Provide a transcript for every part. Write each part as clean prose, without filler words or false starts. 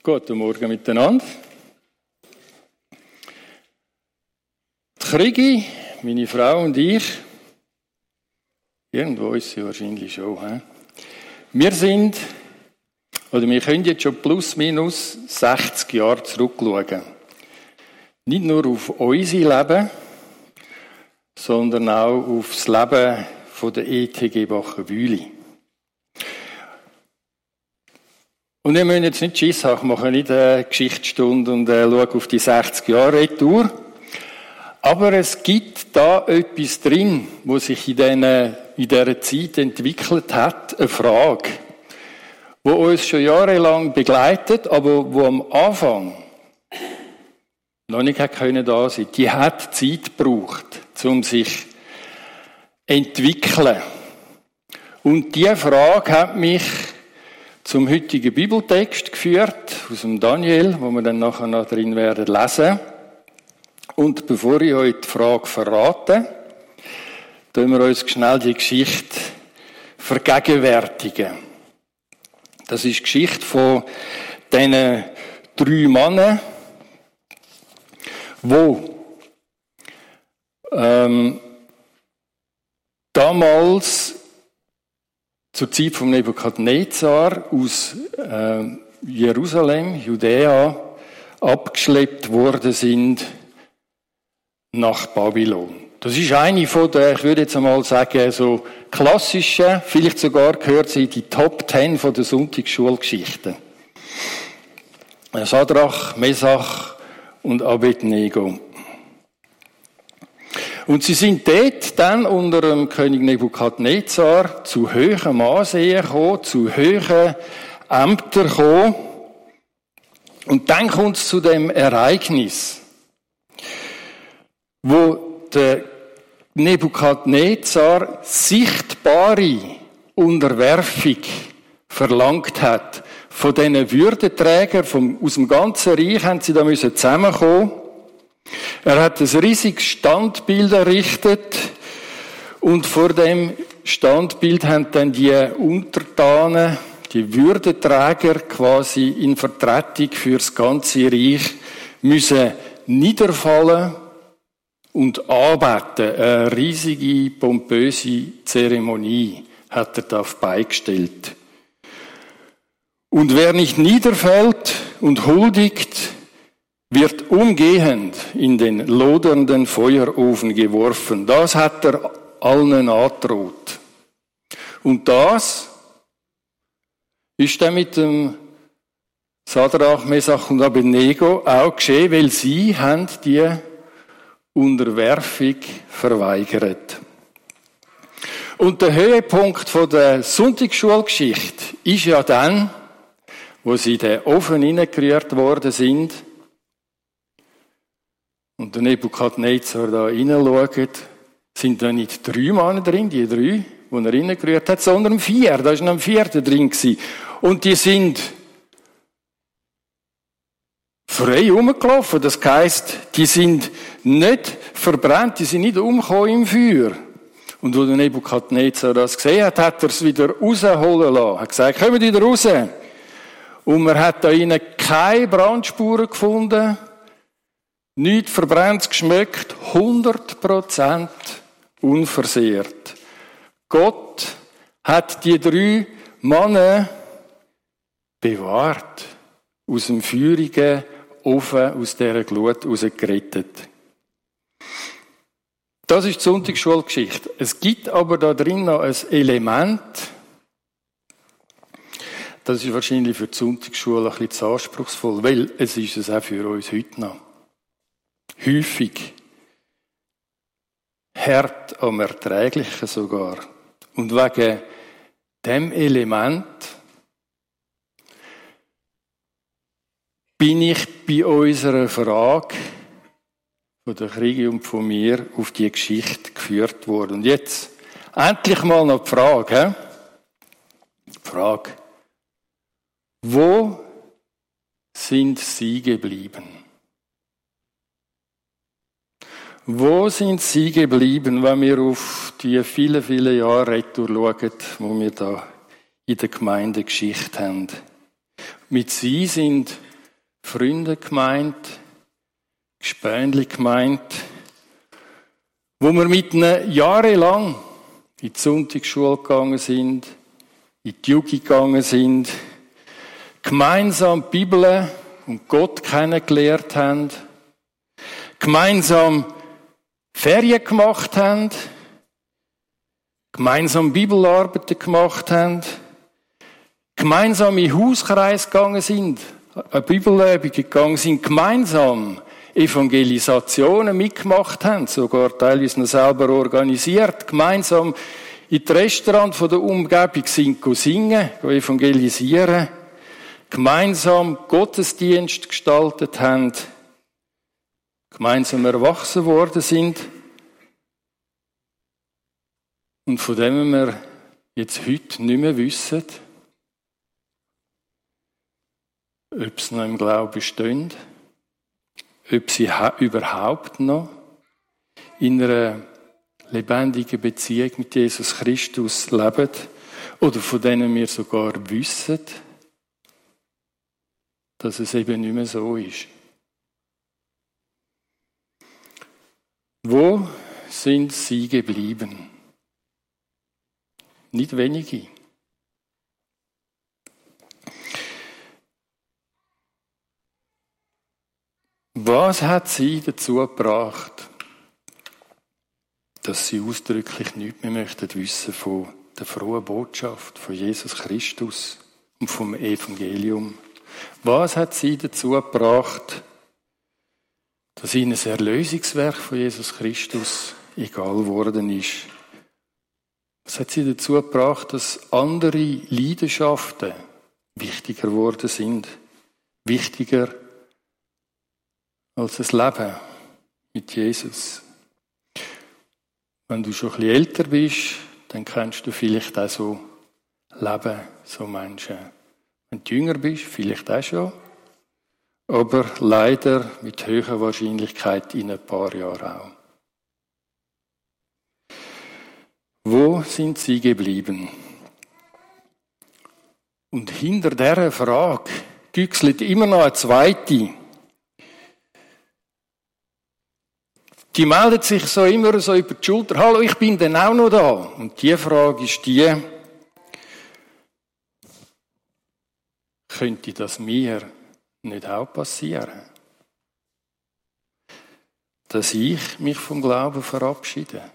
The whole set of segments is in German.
Guten Morgen miteinander. Die Krigi, meine Frau und ich, irgendwo ist sie wahrscheinlich schon, wir können jetzt schon plus minus 60 Jahre zurückschauen. Nicht nur auf unser Leben, sondern auch auf das Leben der ETG Bachenbühli. Und wir müssen jetzt nicht Schiss haben, machen nicht eine Geschichtsstunde und schauen auf die 60 Jahre Retour. Aber es gibt da etwas drin, was sich in dieser Zeit entwickelt hat, eine Frage, die uns schon jahrelang begleitet, aber wo am Anfang noch nicht da sein konnte. Die hat Zeit gebraucht, um sich zu entwickeln. Und diese Frage hat mich zum heutigen Bibeltext geführt, aus dem Daniel, wo wir dann nachher noch drin werden lesen. Und bevor ich euch die Frage verrate, tun wir uns schnell die Geschichte vergegenwärtigen. Das ist die Geschichte von diesen 3 Männern, die damals zur Zeit von Nebukadnezar aus Jerusalem, Judäa, abgeschleppt worden sind nach Babylon. Das ist eine von der, ich würde jetzt einmal sagen, so klassischen, vielleicht sogar gehört sie in die Top 10 von der Sonntagsschulgeschichten. Sadrach, Mesach und Abednego. Und sie sind dort dann unter dem König Nebukadnezar zu hohem Ansehen gekommen, zu hohen Ämtern gekommen. Und dann kommt es zu dem Ereignis, wo der Nebukadnezar sichtbare Unterwerfung verlangt hat. Von diesen Würdenträgern aus dem ganzen Reich haben sie da zusammenkommen. Er hat ein riesiges Standbild errichtet und vor dem Standbild haben dann die Untertanen, die Würdenträger quasi in Vertretung für das ganze Reich müssen niederfallen und anbeten. Eine riesige, pompöse Zeremonie hat er da beigestellt. Und wer nicht niederfällt und huldigt, wird umgehend in den lodernden Feuerofen geworfen. Das hat er allen angedroht. Und das ist dann mit dem Sadrach, Mesach und Abednego auch geschehen, weil sie haben die Unterwerfung verweigert. Und der Höhepunkt von der Sonntagsschulgeschichte ist ja dann, wo sie in den Ofen hineingerührt worden sind und der Nebukadnezar da hineinschaut, sind da nicht 3 Männer drin, die 3, die er hineingerührt hat, sondern 4. Da war noch ein 4. drin gewesen. Und die sind frei rumgelaufen. Das heisst, die sind nicht verbrannt, die sind nicht umgekommen im Feuer. Und wo der Nebukadnezar das gesehen hat, hat er es wieder rausholen lassen. Er hat gesagt, kommt wieder raus. Und man hat da innen keine Brandspuren gefunden, nichts verbrannt geschmeckt, 100% unversehrt. Gott hat die 3 Männer bewahrt, aus dem feurigen Ofen, aus dieser Glut rausgerettet. Das ist die Sonntagsschulgeschichte. Es gibt aber da drin noch ein Element, das ist wahrscheinlich für die Sonntagsschule ein bisschen zu anspruchsvoll, weil es ist es auch für uns heute noch. Häufig. Hart am Erträglichen sogar. Und wegen dem Element bin ich bei unserer Frage von der Krigi und von mir auf die Geschichte geführt worden. Und jetzt endlich mal noch die Frage. Die Frage. Wo sind sie geblieben? Wo sind sie geblieben, wenn wir auf die vielen, vielen Jahre retour schauen, wo wir da in der Gemeindegeschichte haben? Mit sie sind Freunde gemeint, Gespänli gemeint, wo wir mit ihnen jahrelang in die Sonntagsschule gegangen sind, in die Jugend gegangen sind, gemeinsam die Bibel und Gott kennengelernt haben, gemeinsam Ferien gemacht haben, gemeinsam Bibelarbeiten gemacht haben, gemeinsam in Hauskreis gegangen sind, eine Bibelübung gegangen sind, gemeinsam Evangelisationen mitgemacht haben, sogar teilweise noch selber organisiert, gemeinsam in die Restaurants von der Umgebung sind singen, evangelisieren, gemeinsam Gottesdienst gestaltet haben, gemeinsam erwachsen worden sind und von dem wir jetzt heute nicht mehr wissen, ob sie noch im Glauben stehen, ob sie überhaupt noch in einer lebendigen Beziehung mit Jesus Christus leben oder von denen wir sogar wissen, dass es eben nicht mehr so ist. Wo sind sie geblieben? Nicht wenige. Was hat sie dazu gebracht, dass sie ausdrücklich nichts mehr möchten wissen von der frohen Botschaft von Jesus Christus und vom Evangelium? Was hat sie dazu gebracht, dass ihnen das Erlösungswerk von Jesus Christus egal geworden ist? Was hat sie dazu gebracht, dass andere Leidenschaften wichtiger geworden sind? Wichtiger als das Leben mit Jesus. Wenn du schon ein bisschen älter bist, dann kennst du vielleicht auch so Leben, so Menschen. Wenn du jünger bist, vielleicht auch schon. Aber leider mit hoher Wahrscheinlichkeit in ein paar Jahren auch. Wo sind sie geblieben? Und hinter dieser Frage güchselt immer noch eine zweite. Die meldet sich so immer so über die Schulter. Hallo, ich bin dann auch noch da. Und die Frage ist die, könnte das mir nicht auch passieren? Dass ich mich vom Glauben verabschiede?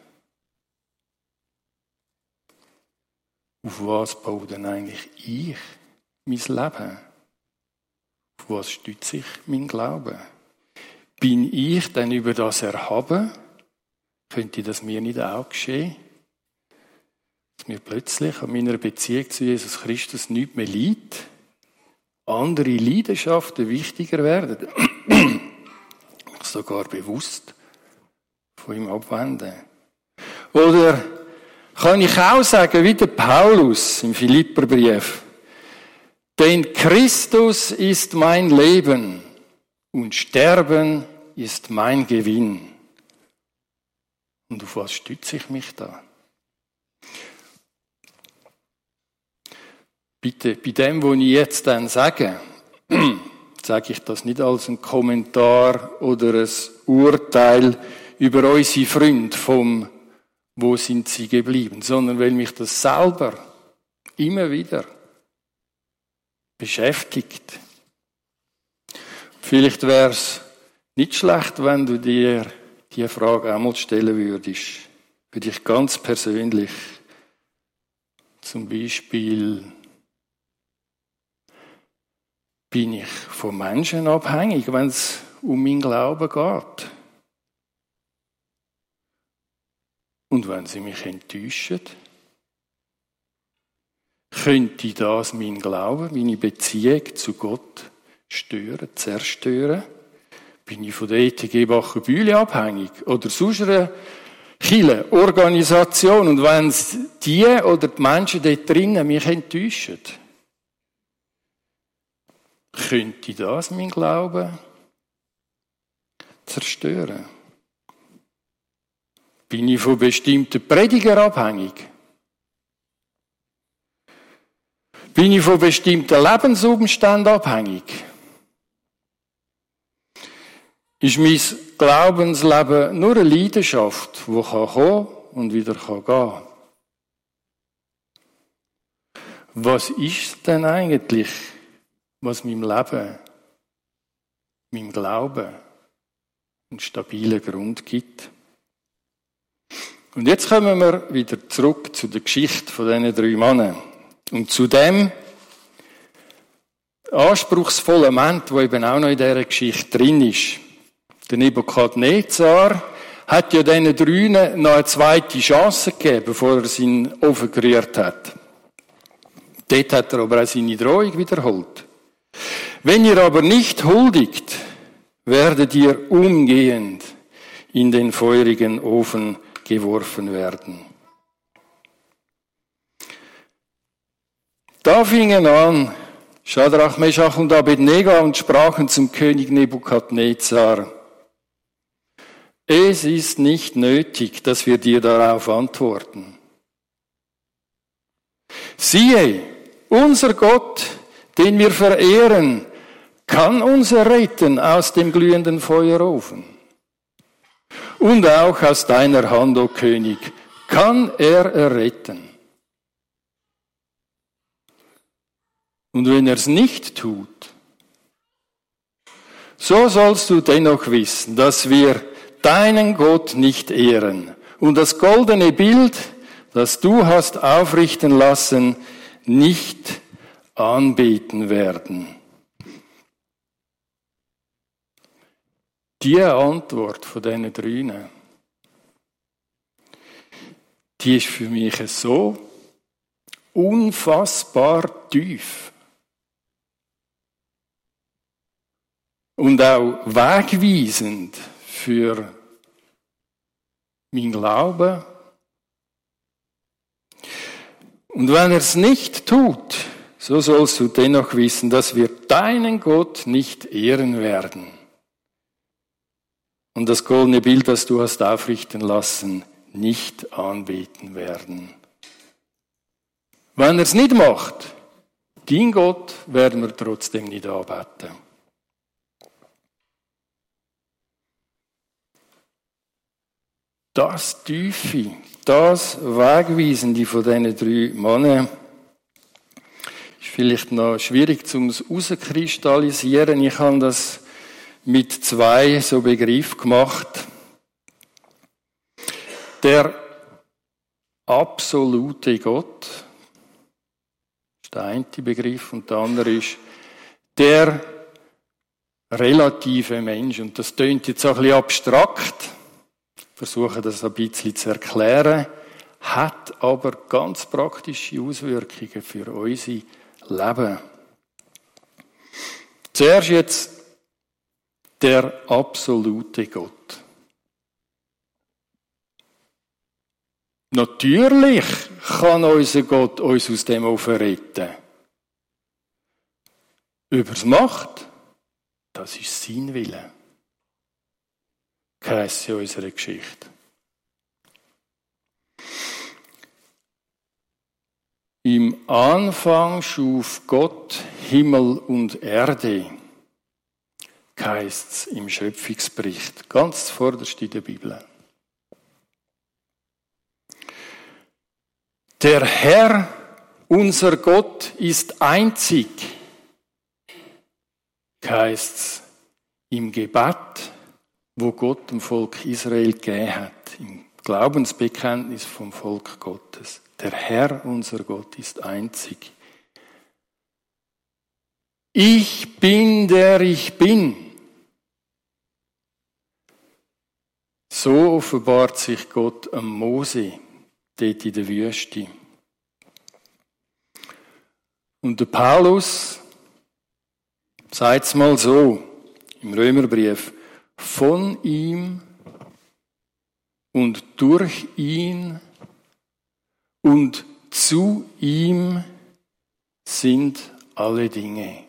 Auf was baue denn eigentlich ich mein Leben? Auf was stütze ich mein Glauben? Bin ich denn über das erhaben? Könnte das mir nicht auch geschehen? Dass mir plötzlich an meiner Beziehung zu Jesus Christus nichts mehr liegt? Andere Leidenschaften wichtiger werden? Sogar bewusst von ihm abwenden? Oder kann ich auch sagen, wie der Paulus im Philipperbrief, denn Christus ist mein Leben und Sterben ist mein Gewinn. Und auf was stütze ich mich da? Bitte, bei dem, was ich jetzt dann sage, sage ich das nicht als ein Kommentar oder ein Urteil über unsere Freunde vom «Wo sind sie geblieben?», sondern weil mich das selber immer wieder beschäftigt. Vielleicht wäre es nicht schlecht, wenn du dir die Frage einmal stellen würdest. Für dich ganz persönlich. Zum Beispiel, bin ich von Menschen abhängig, wenn es um meinen Glauben geht? Und wenn sie mich enttäuschen? Könnte das mein Glauben, meine Beziehung zu Gott stören, zerstören? Bin ich von der ETG Bachenbühle abhängig? Oder sonst einer Kirche, Organisation? Und wenn die oder die Menschen dort drinnen mich enttäuschen, könnte das mein Glauben zerstören? Bin ich von bestimmten Predigern abhängig? Bin ich von bestimmten Lebensumständen abhängig? ist mein Glaubensleben nur eine Leidenschaft, die kommen und wieder gehen kann. Was ist denn eigentlich, was meinem Leben, meinem Glauben einen stabilen Grund gibt? Und jetzt kommen wir wieder zurück zu der Geschichte von diesen 3 Männern. Und zu dem anspruchsvollen Moment, der eben auch noch in dieser Geschichte drin ist. Der Nebukadnezar hat ja diesen 3 noch eine zweite Chance gegeben, bevor er seinen Ofen gerührt hat. Dort hat er aber auch seine Drohung wiederholt. Wenn ihr aber nicht huldigt, werdet ihr umgehend in den feurigen Ofen geworfen werden. Da fingen an, Schadrach, Meschach und Abednego und sprachen zum König Nebukadnezar: Es ist nicht nötig, dass wir dir darauf antworten. Siehe, unser Gott, den wir verehren, kann uns erretten aus dem glühenden Feuerofen. Und auch aus deiner Hand, o König, kann er erretten. Und wenn er es nicht tut, so sollst du dennoch wissen, dass wir deinen Gott nicht ehren und das goldene Bild, das du hast aufrichten lassen, nicht anbeten werden. Die Antwort von diesen 3, die ist für mich so unfassbar tief und auch wegweisend für mein Glauben. Und wenn er es nicht tut, so sollst du dennoch wissen, dass wir deinen Gott nicht ehren werden. Und das goldene Bild, das du hast aufrichten lassen, nicht anbeten werden. Wenn er es nicht macht, dein Gott werden wir trotzdem nicht anbeten. Das Tiefe, das Wegweisende von diesen 3 Männern ist vielleicht noch schwierig zum herauskristallisieren. Ich habe das mit 2 so Begriffen gemacht. Der absolute Gott ist der eine Begriff und der andere ist der relative Mensch. Und das klingt jetzt auch ein bisschen abstrakt. Ich versuche das ein bisschen zu erklären, hat aber ganz praktische Auswirkungen für unser Leben. Zuerst jetzt der absolute Gott. Natürlich kann unser Gott uns aus dem Ofen retten. Übers Macht, das ist sein Wille. Heisst in unserer Geschichte. Im Anfang schuf Gott Himmel und Erde, heisst es im Schöpfungsbericht, ganz zuvorderst in der Bibel. Der Herr, unser Gott, ist einzig, heisst es im Gebet, wo Gott dem Volk Israel gegeben hat, im Glaubensbekenntnis vom Volk Gottes. Der Herr, unser Gott, ist einzig. Ich bin, der ich bin. So offenbart sich Gott am Mose, dort in der Wüste. Und der Paulus sagt es mal so im Römerbrief: Von ihm und durch ihn und zu ihm sind alle Dinge.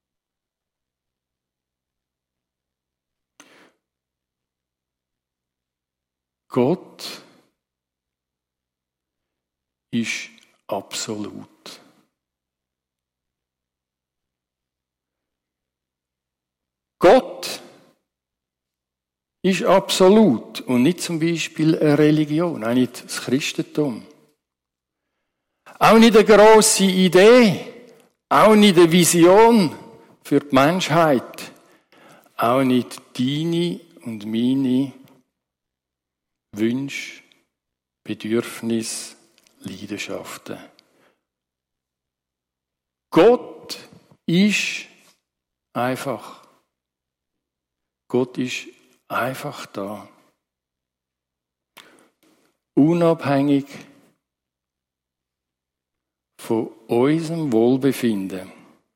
Gott ist absolut. Gott ist absolut und nicht zum Beispiel eine Religion, auch nicht das Christentum. Auch nicht eine grosse Idee, auch nicht eine Vision für die Menschheit, auch nicht deine und meine Wünsche, Bedürfnisse, Leidenschaften. Gott ist einfach. Gott ist einfach da. Unabhängig von unserem Wohlbefinden.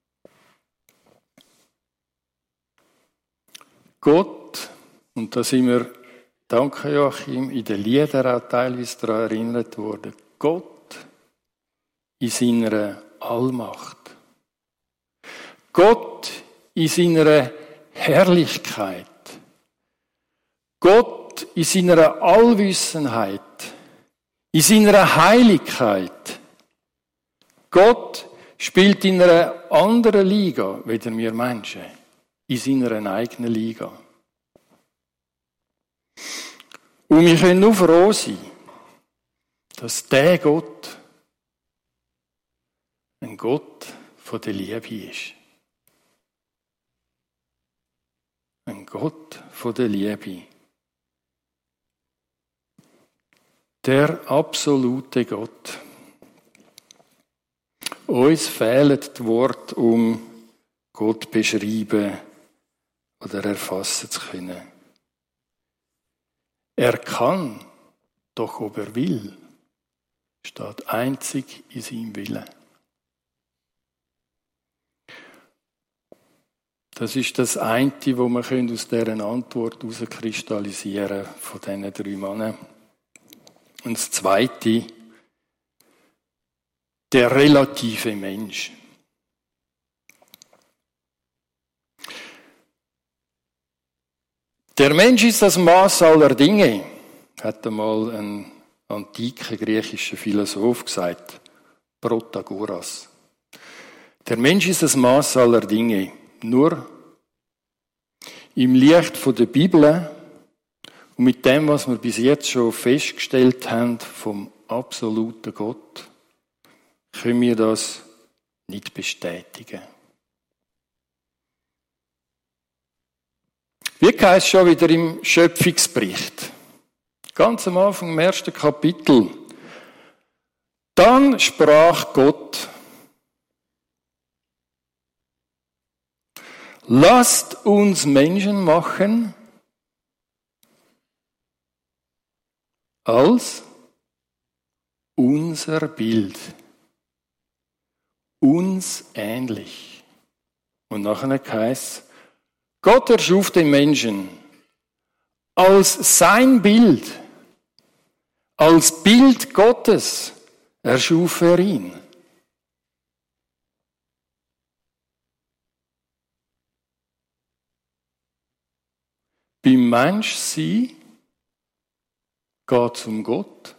Gott, und da sind wir, danke Joachim, in den Liedern auch teilweise daran erinnert worden, Gott in seiner Allmacht. Gott in seiner Herrlichkeit. Gott in seiner Allwissenheit. In seiner Heiligkeit. Gott spielt in einer anderen Liga, wie wir Menschen. In seiner eigenen Liga. Und wir können nur froh sein, dass der Gott ein Gott von der Liebe ist. Ein Gott von der Liebe. Der absolute Gott. Uns fehlen die Worte, um Gott beschreiben oder erfassen zu können. Er kann, doch ob er will, steht einzig in seinem Willen. Das ist das eine, was wir aus dieser Antwort herauskristallisieren können, von diesen 3 Männern. Und das Zweite, der relative Mensch. Der Mensch ist das Maß aller Dinge, hat einmal ein antiker griechischer Philosoph gesagt, Protagoras. Der Mensch ist das Maß aller Dinge. Nur im Licht von der Bibel und mit dem, was wir bis jetzt schon festgestellt haben vom absoluten Gott, können wir das nicht bestätigen. Wie heisst es schon wieder im Schöpfungsbericht? Ganz am Anfang im 1. Kapitel. Dann sprach Gott: Lasst uns Menschen machen als unser Bild, uns ähnlich. Und nachher heisst es, Gott erschuf den Menschen als sein Bild, als Bild Gottes erschuf er ihn. Beim Menschsein geht es um Gott.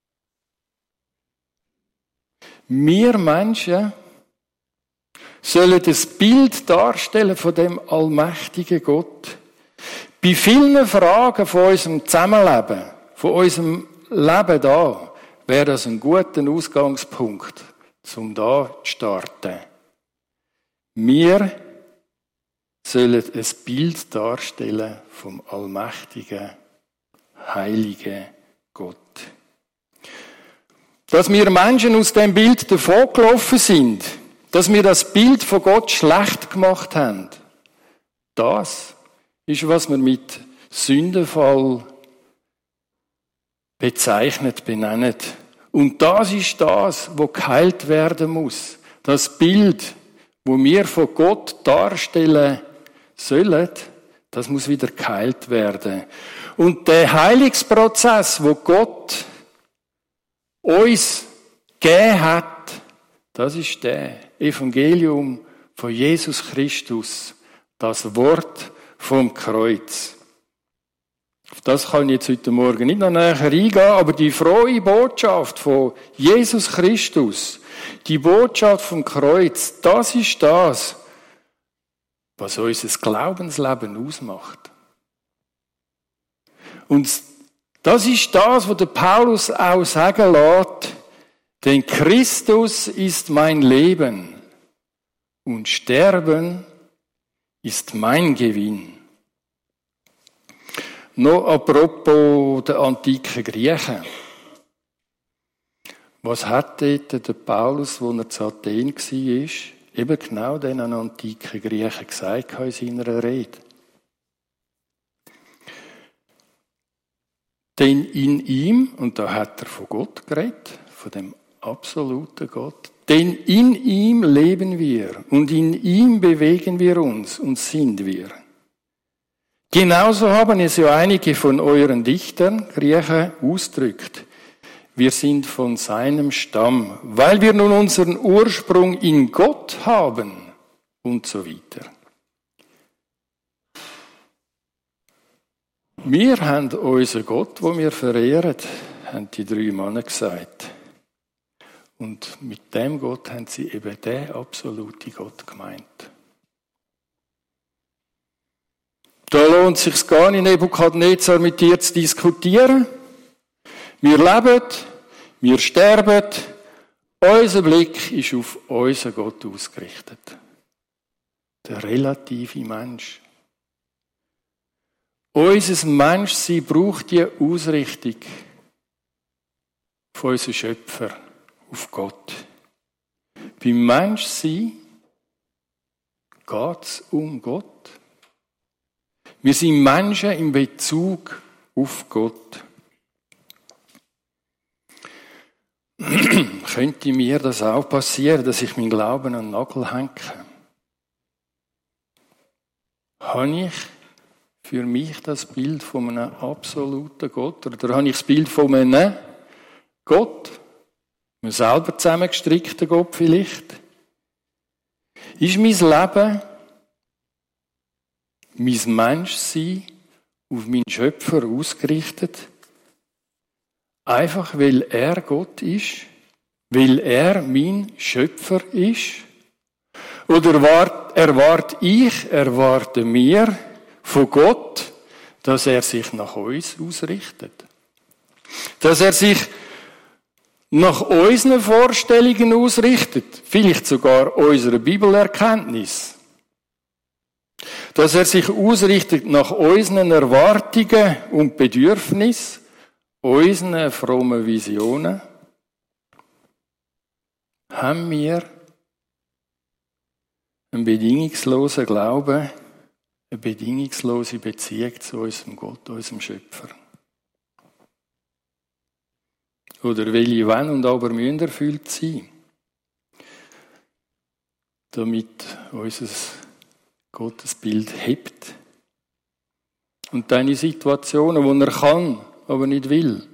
Wir Menschen sollen das Bild darstellen von dem allmächtigen Gott. Bei vielen Fragen von unserem Zusammenleben, von unserem Leben da, wäre das ein guter Ausgangspunkt, um da zu starten. Wir sollen ein Bild darstellen vom allmächtigen, heiligen Gott. Dass wir Menschen aus dem Bild davongelaufen sind, dass wir das Bild von Gott schlecht gemacht haben, das ist, was wir mit Sündenfall bezeichnet, benennen. Und das ist das, was geheilt werden muss. Das Bild, wo wir von Gott darstellen sollen, das muss wieder geheilt werden. Und der Heilungsprozess, wo Gott uns gegeben hat, das ist der Evangelium von Jesus Christus, das Wort vom Kreuz. Auf das kann ich jetzt heute Morgen nicht noch näher eingehen, aber die frohe Botschaft von Jesus Christus, die Botschaft vom Kreuz, das ist das, was unser Glaubensleben ausmacht. Und das ist das, was der Paulus auch sagen lässt. Denn Christus ist mein Leben und Sterben ist mein Gewinn. Noch apropos der antiken Griechen. Was hat dort der Paulus, als er zu Athen war, eben genau diesen antiken Griechen gesagt in seiner Rede? Denn in ihm, und da hat er von Gott geredet, von dem absoluten Gott, denn in ihm leben wir und in ihm bewegen wir uns und sind wir. Genauso haben es ja einige von euren Dichtern, Griechen, ausgedrückt. Wir sind von seinem Stamm, weil wir nun unseren Ursprung in Gott haben und so weiter. Wir haben unseren Gott, den wir verehren, haben die 3 Männer gesagt. Und mit dem Gott haben sie eben den absoluten Gott gemeint. Da lohnt es sich gar nicht, Nebukadnezar mit dir zu diskutieren. Wir leben, wir sterben. Unser Blick ist auf unseren Gott ausgerichtet. Der relative Mensch. Unser Menschsein braucht die Ausrichtung von unserem Schöpfer auf Gott. Beim Menschsein geht es um Gott. Wir sind Menschen in Bezug auf Gott. Könnte mir das auch passieren, dass ich meinen Glauben an den Nagel hänge? Habe ich für mich das Bild von einem absoluten Gott? Oder habe ich das Bild von einem Gott? Einem selber zusammengestrickten Gott vielleicht? Ist mein Leben, mein Menschsein auf meinen Schöpfer ausgerichtet? Einfach weil er Gott ist? Weil er mein Schöpfer ist? Oder erwarten wir von Gott, dass er sich nach uns ausrichtet? Dass er sich nach unseren Vorstellungen ausrichtet? Vielleicht sogar unserer Bibelerkenntnis? Dass er sich ausrichtet nach unseren Erwartungen und Bedürfnissen, unseren frommen Visionen? Haben wir einen bedingungslosen Glauben, eine bedingungslose Beziehung zu unserem Gott, unserem Schöpfer? Oder welche Wenn und Aber müssen erfüllt sein, damit unser Gottesbild hebt? Und deine Situationen, wo er kann, aber nicht will.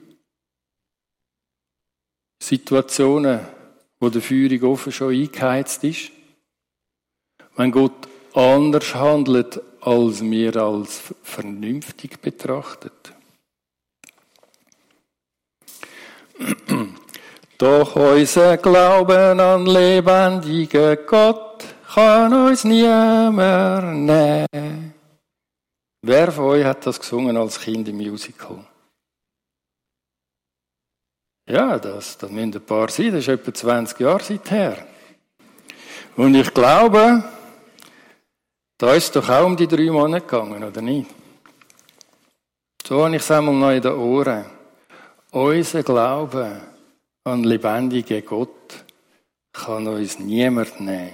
Situationen, wo der Feuerung offen schon eingeheizt ist. Wenn Gott anders handelt, als wir als vernünftig betrachtet. Doch unser Glauben an lebendigen Gott kann uns niemand nehmen. Wer von euch hat das gesungen als Kind im Musical? Ja, das müssen ein paar sein, das ist etwa 20 Jahre seither. Und ich glaube, da ist es doch auch um die 3 Monate gegangen, oder nicht? So habe ich es einmal noch in den Ohren. Unser Glaube an lebendigen Gott kann uns niemand nehmen.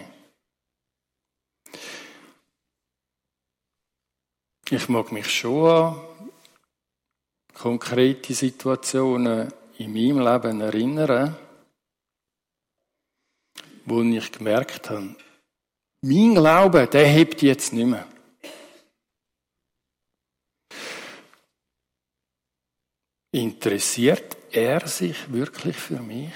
Ich mag mich schon an konkrete Situationen in meinem Leben erinnern, wo ich gemerkt habe, mein Glaube, der hebt jetzt nicht mehr. Interessiert er sich wirklich für mich?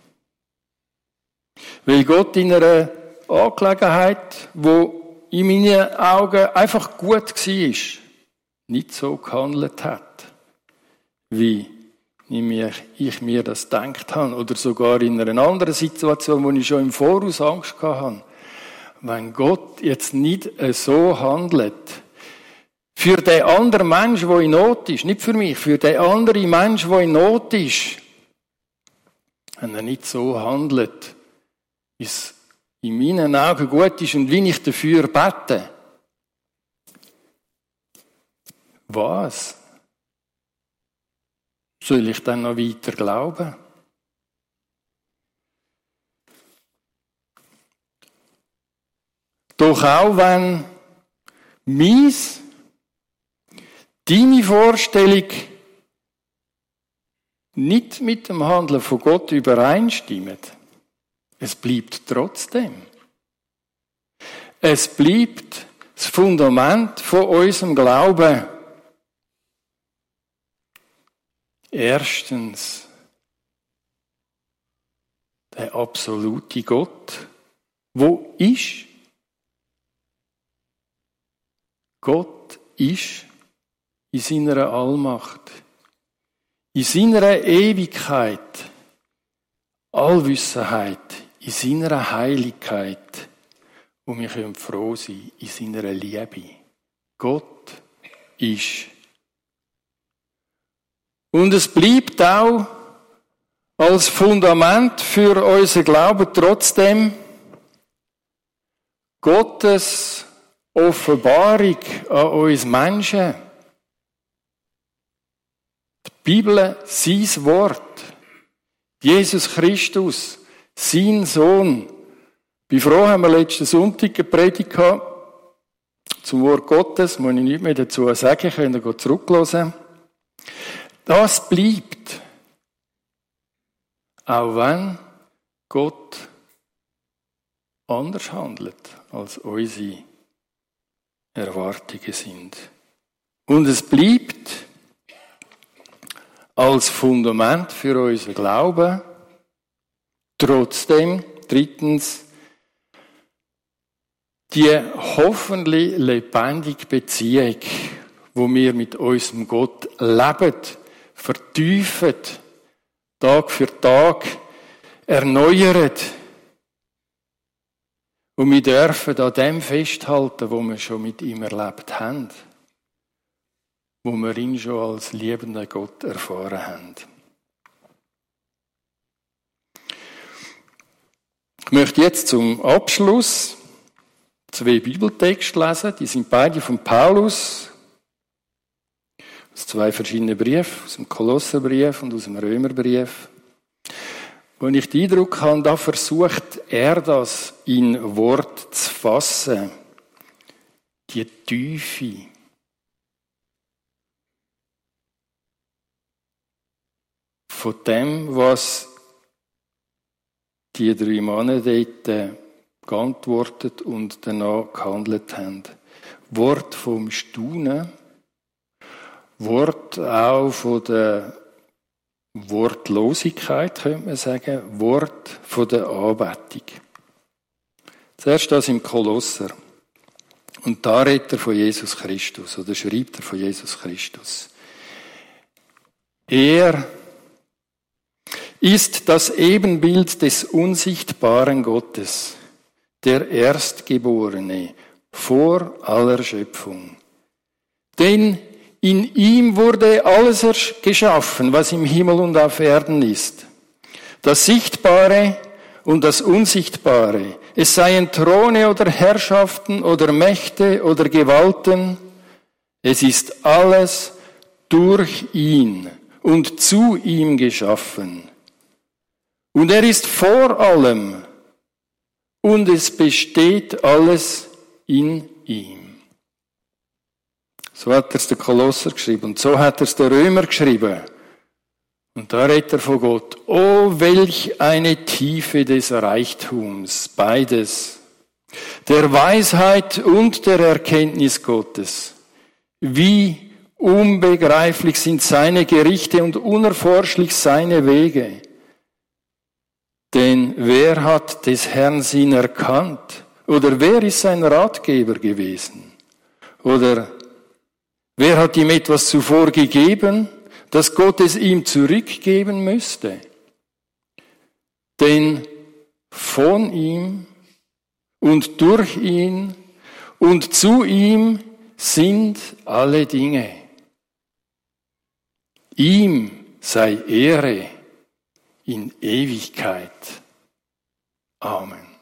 Weil Gott in einer Angelegenheit, wo in meinen Augen einfach gut war, nicht so gehandelt hat, wie ich mir das gedacht habe. Oder sogar in einer anderen Situation, wo ich schon im Voraus Angst hatte. Wenn Gott jetzt nicht so handelt, Für den anderen Menschen, der in Not ist. Nicht für mich, für den anderen Menschen, der in Not ist. Wenn er nicht so handelt, wie es in meinen Augen gut ist und wie ich dafür bete. Was soll ich dann noch weiter glauben? Doch auch wenn deine Vorstellung nicht mit dem Handeln von Gott übereinstimmt, es bleibt trotzdem. Es bleibt das Fundament von unserem Glauben. Erstens, der absolute Gott, wo ist? Gott ist in seiner Allmacht, in seiner Ewigkeit, Allwissenheit, in seiner Heiligkeit. Und wir können froh sein in seiner Liebe. Gott ist. Und es bleibt auch als Fundament für unseren Glauben trotzdem Gottes Offenbarung an uns Menschen. Die Bibel, sein Wort. Jesus Christus, sein Sohn. Ich bin froh, haben wir letzten Sonntag gepredigt gehabt zum Wort Gottes. Muss ich nichts mehr dazu sagen, könnt ihr zurückhören. Das bleibt. Auch wenn Gott anders handelt, als unsere Erwartungen sind. Und es bleibt als Fundament für unseren Glauben trotzdem, drittens, die hoffentlich lebendige Beziehung, wo wir mit unserem Gott leben, vertiefen, Tag für Tag erneuern. Und wir dürfen an dem festhalten, wo wir schon mit ihm erlebt haben. Wo wir ihn schon als liebenden Gott erfahren haben. Ich möchte jetzt zum Abschluss 2 Bibeltexte lesen. Die sind beide von Paulus. Aus 2 verschiedenen Briefen. Aus dem Kolosserbrief und aus dem Römerbrief. Und ich den Eindruck habe, da versucht er das in Wort zu fassen. Die Tiefe. Von dem, was die 3 Männer dort geantwortet und danach gehandelt haben. Wort vom Staunen. Wort auch von der Wortlosigkeit, könnte man sagen. Wort von der Anbetung. Zuerst das im Kolosser. Und da redet er von Jesus Christus, oder schreibt er von Jesus Christus. Er ist das Ebenbild des unsichtbaren Gottes, der Erstgeborene vor aller Schöpfung. Denn in ihm wurde alles geschaffen, was im Himmel und auf Erden ist. Das Sichtbare und das Unsichtbare. Es seien Throne oder Herrschaften oder Mächte oder Gewalten. Es ist alles durch ihn und zu ihm geschaffen. Und er ist vor allem und es besteht alles in ihm. So hat er es der Kolosser geschrieben und so hat er es der Römer geschrieben. Und da redet er von Gott. Oh, welch eine Tiefe des Reichtums, beides. Der Weisheit und der Erkenntnis Gottes. Wie unbegreiflich sind seine Gerichte und unerforschlich seine Wege. Denn wer hat des Herrn Sinn erkannt? Oder wer ist sein Ratgeber gewesen? Oder wer hat ihm etwas zuvor gegeben, dass Gott es ihm zurückgeben müsste? Denn von ihm und durch ihn und zu ihm sind alle Dinge. Ihm sei Ehre in Ewigkeit. Amen.